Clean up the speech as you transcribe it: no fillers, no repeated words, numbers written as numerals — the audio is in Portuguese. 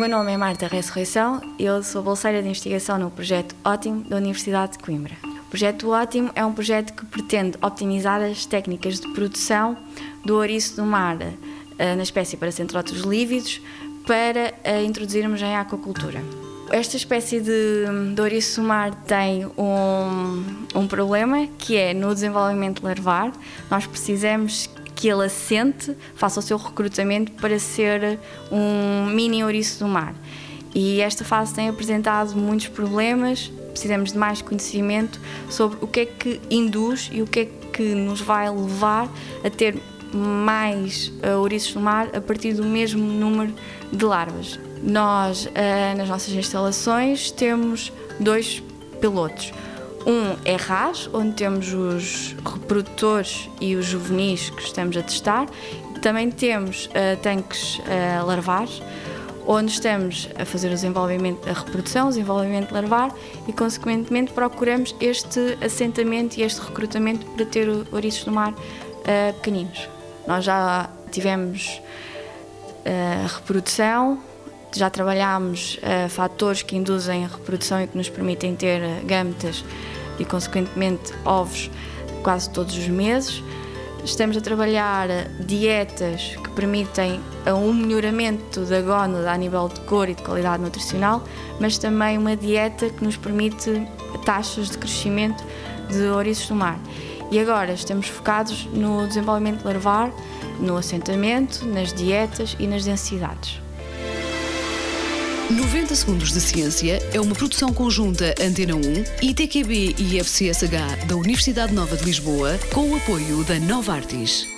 meu nome é Marta Ressurreição e eu sou bolseira de investigação no projeto Ótimo da Universidade de Coimbra. O projeto Ótimo é um projeto que pretende optimizar as técnicas de produção do ouriço do mar na espécie Paracentrótus lívidos para introduzirmos em aquacultura. Esta espécie de ouriço do mar tem um problema, que é no desenvolvimento larvar. Nós precisamos que ele assente, faça o seu recrutamento para ser um mini ouriço do mar. E esta fase tem apresentado muitos problemas, precisamos de mais conhecimento sobre o que é que induz e o que é que nos vai levar a ter mais ouriços do mar a partir do mesmo número de larvas. Nós, nas nossas instalações, temos 2 pilotos. Um é RAS, onde temos os reprodutores e os juvenis que estamos a testar. Também temos tanques larvares, onde estamos a fazer o desenvolvimento, a reprodução, o desenvolvimento larvar e, consequentemente, procuramos este assentamento e este recrutamento para ter ouriços do mar pequeninos. Nós já tivemos a reprodução, já trabalhámos fatores que induzem a reprodução e que nos permitem ter gâmetas e, consequentemente, ovos quase todos os meses. Estamos a trabalhar dietas que permitem um melhoramento da gónada a nível de cor e de qualidade nutricional, mas também uma dieta que nos permite taxas de crescimento de ouriços do mar. E agora estamos focados no desenvolvimento larvar, no assentamento, nas dietas e nas densidades. 90 Segundos de Ciência é uma produção conjunta Antena 1, ITQB e FCSH da Universidade Nova de Lisboa, com o apoio da Novartis.